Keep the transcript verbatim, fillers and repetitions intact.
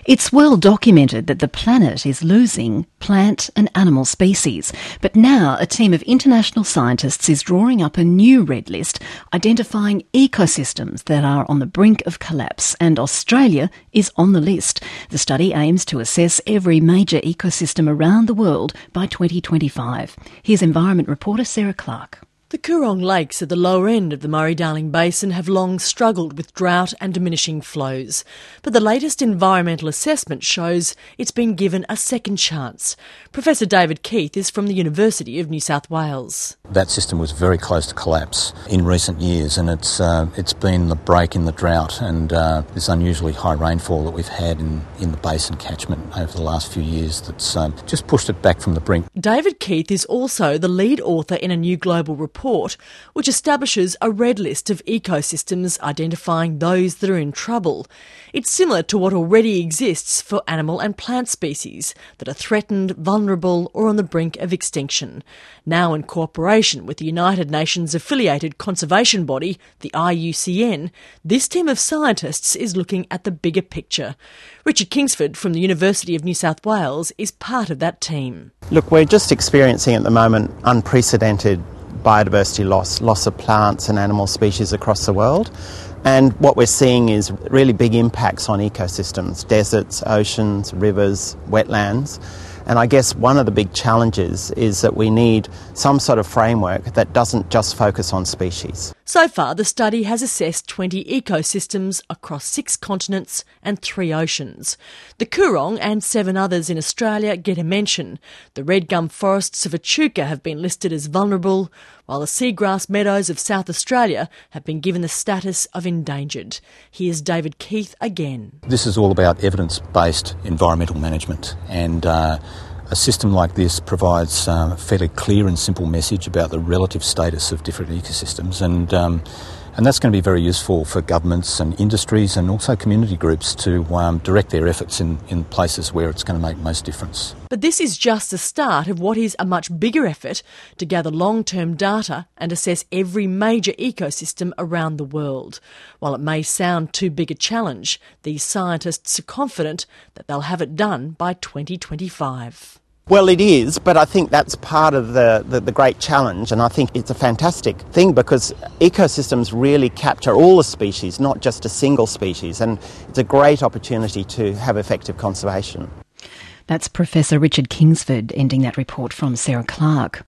It's well documented that the planet is losing plant and animal species, but now a team of international scientists is drawing up a new red list identifying ecosystems that are on the brink of collapse, and Australia is on the list. The study aims to assess every major ecosystem around the world by twenty twenty-five. Here's Environment reporter Sarah Clark. The Coorong Lakes at the lower end of the Murray-Darling Basin have long struggled with drought and diminishing flows. But the latest environmental assessment shows it's been given a second chance. Professor David Keith is from the University of New South Wales. That system was very close to collapse in recent years, and it's uh, it's been the break in the drought and uh, this unusually high rainfall that we've had in, in the basin catchment over the last few years that's um, just pushed it back from the brink. David Keith is also the lead author in a new global report report which establishes a red list of ecosystems identifying those that are in trouble. It's similar to what already exists for animal and plant species that are threatened, vulnerable or on the brink of extinction. Now in cooperation with the United Nations affiliated conservation body, the I U C N, this team of scientists is looking at the bigger picture. Richard Kingsford from the University of New South Wales is part of that team. Look, we're just experiencing at the moment unprecedented biodiversity loss, loss of plants and animal species across the world. And what we're seeing is really big impacts on ecosystems, deserts, oceans, rivers, wetlands. And I guess one of the big challenges is that we need some sort of framework that doesn't just focus on species. So far, the study has assessed twenty ecosystems across six continents and three oceans. The Coorong and seven others in Australia get a mention. The red gum forests of Echuca have been listed as vulnerable, while the seagrass meadows of South Australia have been given the status of endangered. Here's David Keith again. This is all about evidence-based environmental management, and uh, a system like this provides um, a fairly clear and simple message about the relative status of different ecosystems, and um, and that's going to be very useful for governments and industries and also community groups to um, direct their efforts in, in places where it's going to make most difference. But this is just the start of what is a much bigger effort to gather long-term data and assess every major ecosystem around the world. While it may sound too big a challenge, these scientists are confident that they'll have it done by twenty twenty-five. Well, it is, but I think that's part of the, the, the great challenge, and I think it's a fantastic thing because ecosystems really capture all the species, not just a single species, and it's a great opportunity to have effective conservation. That's Professor Richard Kingsford ending that report from Sarah Clark.